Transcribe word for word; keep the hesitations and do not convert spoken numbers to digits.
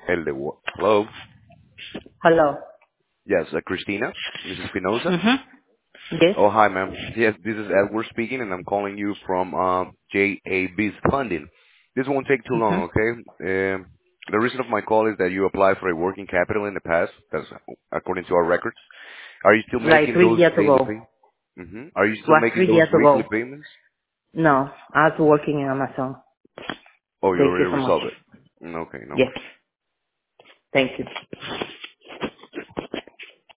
Hello. Hello. Hello. Yes, uh, Christina. Missus Espinosa. Mm-hmm. Yes. Oh, hi, ma'am. Yes, this is Edward speaking, and I'm calling you from uh, J A B's funding. This won't take too Mm-hmm. long, okay? Um the reason of my call is that you applied for a working capital in the past. That's according to our records. Are you still Like making three those years daily ago. payments? hmm Are you still Was making three those years weekly ago. payments? No, I was working in Amazon. Oh, you Thank you already so much. resolved it. Mm, Okay, no Yes. worries. Thank you.